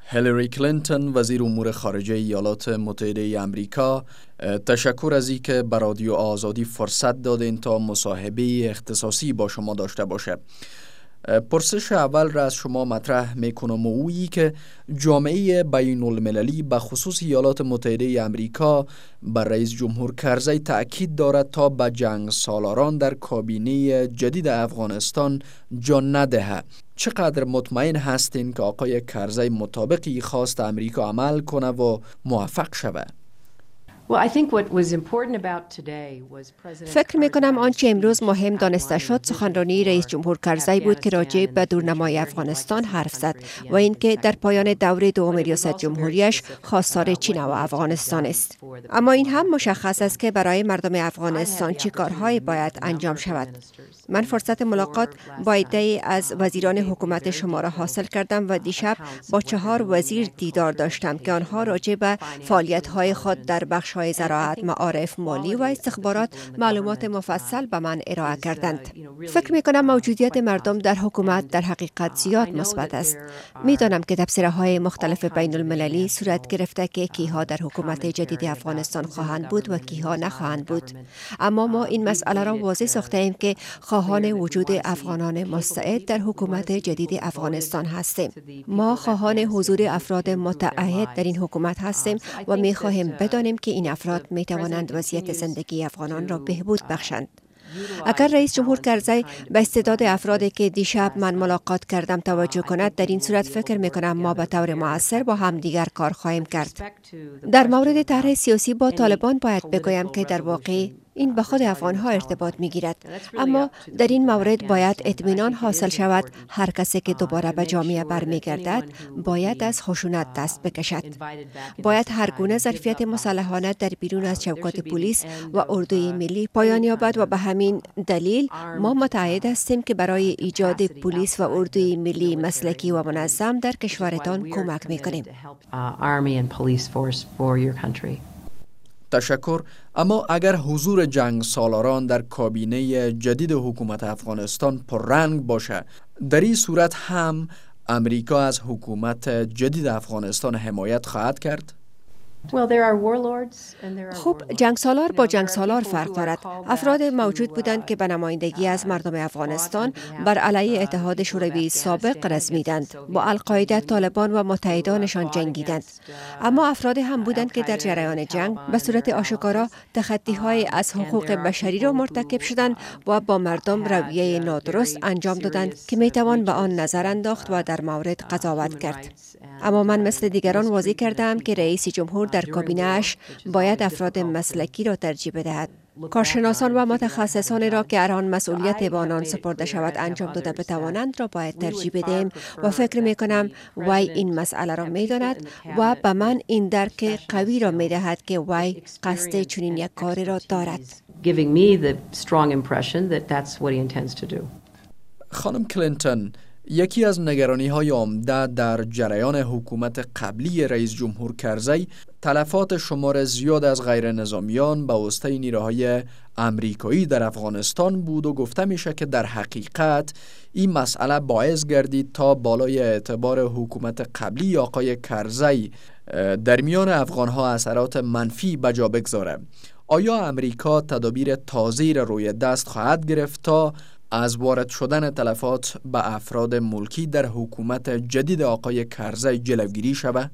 هیلاری کلینتون وزیر امور خارجه ایالات متحده آمریکا تشکر از اینکه به رادیو آزادی فرصت دادین تا مصاحبه اختصاصی با شما داشته باشه. پرسش اول را از شما مطرح میکنم و اویی که جامعه بین المللی به خصوص ایالات متحده آمریکا بر رئیس جمهور کرزی تأکید دارد تا به جنگ سالاران در کابینه جدید افغانستان جا ندهد. چقدر مطمئن هستین که آقای کرزی مطابق خواست امریکا عمل کنه و موفق شود؟ فکر میکنم آنچه امروز مهم دانسته شد سخنرانی رئیس جمهور کرزی بود که راجع به دورنمای افغانستان حرف زد و اینکه در پایان دوره دوم ریاست جمهوریش خواستار چین و افغانستان است. اما این هم مشخص است که برای مردم افغانستان چه کارهایی باید انجام شود. من فرصت ملاقات با عده‌ای از وزیران حکومت شما را حاصل کردم و دیشب با 4 وزیر دیدار داشتم که آنها راجع به فعالیت‌های خود در بخش‌های زراعت، معارف، مالی و استخبارات معلومات مفصل به من ارائه کردند. فکر می‌کنم موجودیت مردم در حکومت در حقیقت زیاد مثبت است. می‌دانم که تبصره‌های مختلف بین المللی صورت گرفته که کیها در حکومت جدید افغانستان خواهند بود و کیها نخواهند بود. اما ما این مسئله را واضح ساخته‌ایم که خواهان وجود افغانان مستعد در حکومت جدید افغانستان هستیم. ما خواهان حضور افراد متعهد در این حکومت هستیم و می‌خواهیم بدانیم که این افراد می‌توانند وضعیت زندگی افغانان را بهبود بخشند. اگر رئیس جمهور کرزی به استعداد افرادی که دیشب من ملاقات کردم توجه کند، در این صورت فکر می‌کنم ما به طور مؤثر با هم دیگر کار خواهیم کرد. در مورد طرح سیاسی با طالبان باید بگویم که در واقع این به خود افغان‌ها ارتباط می‌گیرد، اما در این مورد باید اطمینان حاصل شود هر کسی که دوباره به جامعه برمیگردد باید از خشونت دست بکشد. باید هر گونه ظرفیت مسلحانه در بیرون از چوکات پلیس و اردوی ملی پایان یابد و به همین دلیل ما متعهد هستیم که برای ایجاد پلیس و اردوی ملی مسلکی و منظم در کشورتان کمک می‌کنیم. تشکر. اما اگر حضور جنگ سالاران در کابینه جدید حکومت افغانستان پررنگ باشه، در این صورت هم امریکا از حکومت جدید افغانستان حمایت خواهد کرد؟ خب جنگ سالار با جنگ سالار فرق دارد. افراد موجود بودند که به نمایندگی از مردم افغانستان بر علیه اتحاد شوروی سابق رزمیدند، با القاعده، طالبان و متحدانشان جنگیدند. اما افراد هم بودند که در جریان جنگ به صورت آشکارا تخطی‌های از حقوق بشری را مرتکب شدند و با مردم رویه نادرست انجام دادند که میتوان به آن نظر انداخت و در مورد قضاوت کرد. اما من مثل دیگران واضح کردم که رئیس جمهور در کابینه‌اش باید افراد مسلکی را ترجیح بدهد. کارشناسان و متخصصان را که آن مسئولیت به آنان سپرده شود انجام داده بتوانند را باید ترجیح بدهیم و فکر می‌کنم وی این مسئله را می‌داند و به من این درک قوی را می‌دهد که وی قصد چنین یک کاری را دارد. خانم کلینتون، یکی از نگرانی‌های عمده در جریان حکومت قبلی رئیس جمهور کرزی تلفات شمار زیاد از غیر نظامیان به واسطه نیروهای امریکایی در افغانستان بود و گفته میشه که در حقیقت این مسئله باعث گردید تا بالای اعتبار حکومت قبلی آقای کرزی در میان افغانها اثرات منفی به جا بگذاره. آیا امریکا تدابیر تازه‌ای را روی دست خواهد گرفت تا از وارد شدن تلفات به افراد ملکی در حکومت جدید آقای کرزی جلوگیری شود؟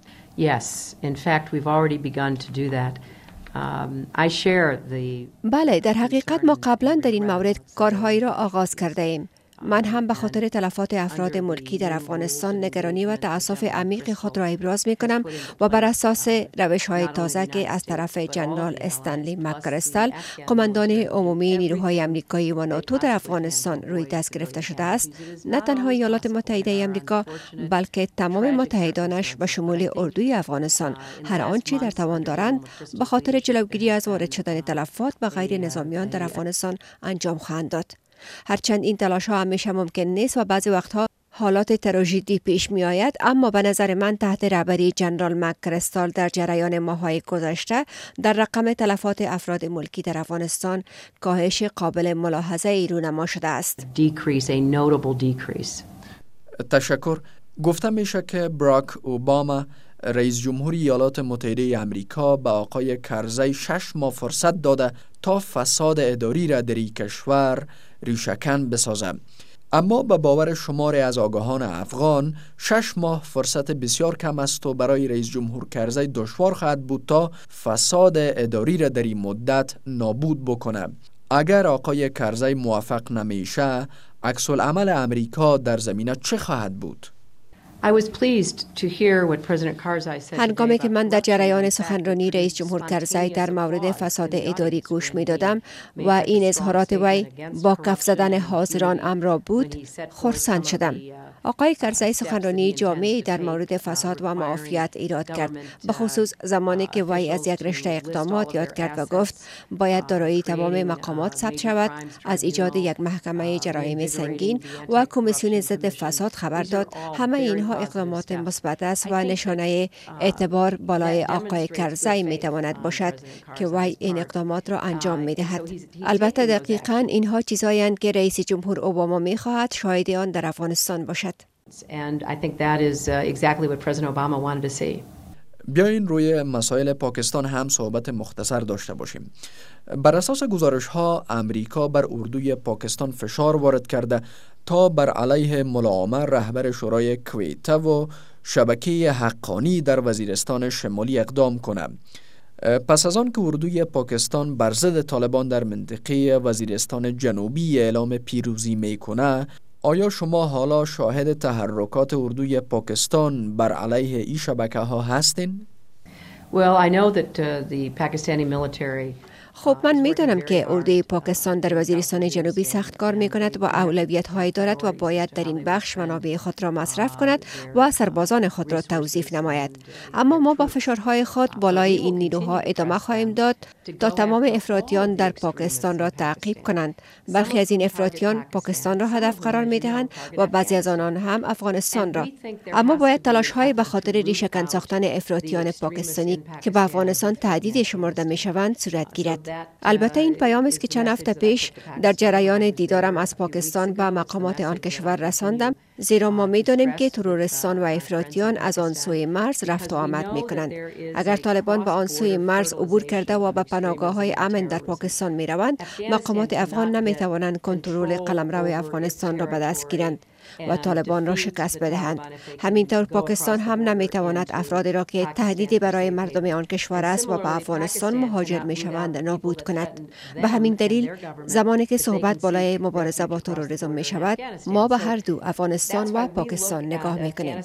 بله، در حقیقت ما قبلا در این مورد کارهایی را آغاز کرده ایم. من هم به خاطر تلفات افراد ملکی در افغانستان نگرانی و تأسف عمیق خود را ابراز می کنم و بر اساس روش‌های تازه که از طرف جنرال استنلی مک‌کریستال، قماندان عمومی نیروهای آمریکایی و ناتو در افغانستان روی دست گرفته شده است، نه تنها ایالات متحده آمریکا بلکه تمام متحدانش به شمول اردوی افغانستان هر آنچه در توان دارند به خاطر جلوگیری از وارد شدن تلفات به غیر نظامیان در افغانستان انجام خواهند داد. هرچند این تلاش ها همیشه ممکن نیست و بعضی وقتها حالات تراژدی پیش می آید، اما به نظر من تحت رهبری جنرال مک‌کریستال در جریان ماه‌های گذشته در رقم تلفات افراد ملکی در افغانستان کاهش قابل ملاحظه ای رونما شده است. تشکر. گفته میشه که براک اوباما رئیس جمهوری ایالات متحده آمریکا به آقای کرزی 6 ماه فرصت داده تا فساد اداری را در این کشور ریشه‌کن بسازد. اما به باور شماری از آگاهان افغان 6 ماه فرصت بسیار کم است و برای رئیس جمهور کرزی دشوار خواهد بود تا فساد اداری را در این مدت نابود بکنه. اگر آقای کرزی موفق نمیشه، عکس العمل امریکا در زمینه چه خواهد بود؟ هنگامی که من در جریان سخنرانی رئیس جمهور کرزی در مورد فساد اداری گوش می دادم و این اظهارات وی با کف زدن حاضران امر بود، خرسند شدم. آقای کرزی سخنرانی جامعی در مورد فساد و معافیت ایراد کرد، به خصوص زمانی که وی از یک رشته اقدامات یاد کرد و گفت باید دارایی تمام مقامات ثبت شود، از ایجاد یک محکمه جرایم سنگین و کمیسیون ضد فساد خبر داد. همه اینها اقدامات مثبت است و نشانه اعتبار بالای آقای کرزی می تواند باشد که وی این اقدامات را انجام می دهد. البته دقیقاً اینها چیزهایی اند که رئیس جمهور اوباما می خواهد شاهد آن در افغانستان باشد. بیاین روی مسائل پاکستان هم صحبت مختصر داشته باشیم. بر اساس گزارش ها امریکا بر اردوی پاکستان فشار وارد کرده تا بر علیه ملا عمر رهبر شورای کویته و شبکه حقانی در وزیرستان شمالی اقدام کنند. پس از آن که اردوی پاکستان بر ضد طالبان در منطقه وزیرستان جنوبی اعلام پیروزی میکنه، آیا شما حالا شاهد تحرکات اردوی پاکستان بر علیه این شبکه ها هستین؟ خب من میدانم که اردوی پاکستان در وزیرستان جنوبی سخت کار می کند و اولویت هایی دارد و باید در این بخش منابع خود را مصرف کند و سربازان خود را توظیف نماید. اما ما با فشارهای خود بالای این نیروها ادامه خواهیم داد تا تمام افراطیان در پاکستان را تعقیب کنند. برخی از این افراطیان پاکستان را هدف قرار می دهند و بعضی از آنان هم افغانستان را. اما باید تلاش های به خاطر ریشه‌کن ساختن افراطیان پاکستانی که به افغانستان تهدید شمرده می شوند صورت گیرد. البته این پیام است که چند هفته پیش در جریان دیدارم از پاکستان به مقامات آن کشور رساندم، زیرا ما می‌دانیم که تروریستان و افراطیان از آن سوی مرز رفت و آمد می‌کنند. اگر طالبان به آن سوی مرز عبور کرده و به پناهگاه‌های امن در پاکستان می‌روند، مقامات افغان نمی‌توانند کنترل قلمرو افغانستان را به دست گیرند و طالبان را شکست بدهند. همینطور پاکستان هم نمی‌تواند افرادی را که تهدیدی برای مردم آن کشور است و به افغانستان مهاجر می‌شوند نابود کند. به همین دلیل زمانی که صحبت بالای مبارزه با تروریسم می‌شود، ما به هر دو افغانستان و پاکستان نگاه می‌کنیم.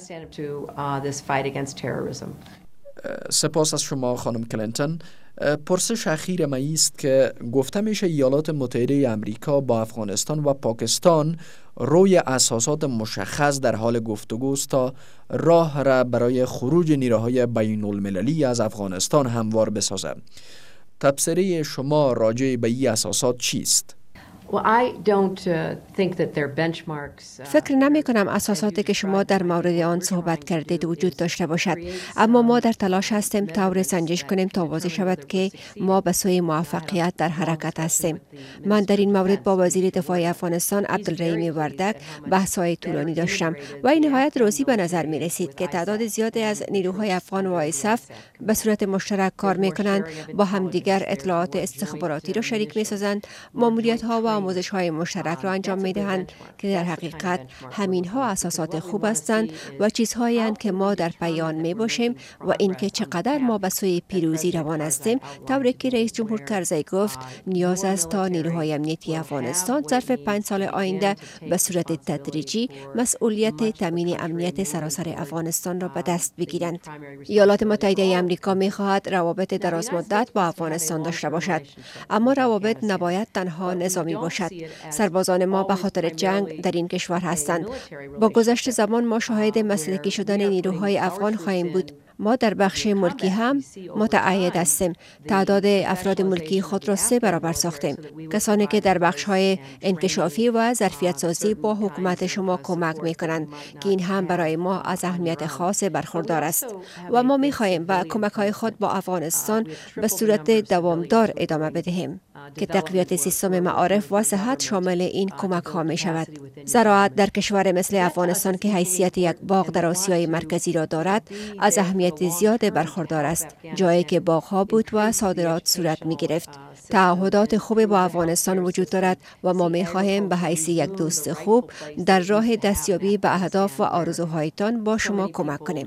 سپاس از شما خانم کلینتون. پرسش اخیر ما است که گفته میشه ایالات متحده آمریکا با افغانستان و پاکستان روی اساسات مشخص در حال گفتگوست تا راه را برای خروج نیروهای بین المللی از افغانستان هموار بسازد. تبصره شما راجع به این اساسات چیست؟ فکر نمی کنم اساساتی که شما در مورد آن صحبت کردید وجود داشته باشد، اما ما در تلاش هستیم طور سنجش کنیم تا واضح شود که ما به سوی موفقیت در حرکت هستیم. من در این مورد با وزیر دفاع افغانستان عبدالرحیم وردک بحث‌های طولانی داشتم و این نهایت روزی به نظر می رسید که تعداد زیادی از نیروهای افغان و ISAF به صورت مشترک کار می کنند، با همدیگر اطلاعات استخباراتی را شریک می سازند، ماموریت‌ها و آموزش‌های مشترک را انجام می‌دهند که در حقیقت همینها اساسات خوب هستند و چیزهایی اند که ما در پیان می‌باشیم و اینکه چقدر ما به سوی پیروزی روان هستیم. طوری که رئیس جمهور کرزی گفت نیاز است تا نیروهای امنیتی افغانستان ظرف 5 سال آینده به صورت تدریجی مسئولیت تامین امنیت سراسر افغانستان را به دست بگیرند. ایالات متحده آمریکا می‌خواهد روابط درازمدت با افغانستان داشته باشد، اما روابط نباید تنها نظامی باشد. سربازان ما به خاطر جنگ در این کشور هستند. با گذشت زمان ما شاهد مسلکی شدن نیروهای افغان خواهیم بود. ما در بخش ملکی هم متعهد هستیم. تعداد افراد ملکی خود را 3 برابر ساختیم. کسانی که در بخش‌های انکشافی و ظرفیت سازی با حکومت شما کمک می‌کنند که این هم برای ما از اهمیت خاص برخوردار است و ما می‌خواهیم با کمک‌های خود با افغانستان به صورت دوامدار ادامه بدهیم. که تقویت سیستم معارف و صحت شامل این کمک ها می شود. زراعت در کشور مثل افغانستان که حیثیت یک باغ در آسیای مرکزی را دارد، از اهمیت زیاد برخوردار است، جایی که باغ ها بود و صادرات صورت می گرفت. تعهدات خوب با افغانستان وجود دارد و ما می خواهیم به حیث یک دوست خوب در راه دستیابی به اهداف و آرزوهایتان با شما کمک کنیم.